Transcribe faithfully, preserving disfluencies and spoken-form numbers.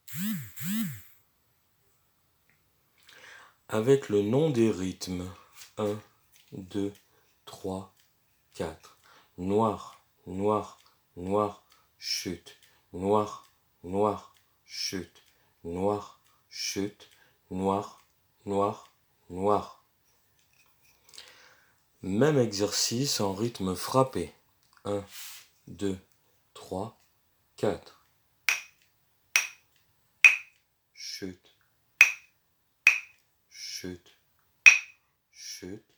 Avec le nom des rythmes. un, deux, trois, quatre. Noir, noir, noir, chute. Noir, noir, chute. Noir, chute. Noir, noir, noir. Même exercice en rythme frappé. un, deux, trois, quatre. Chute, chute, chute.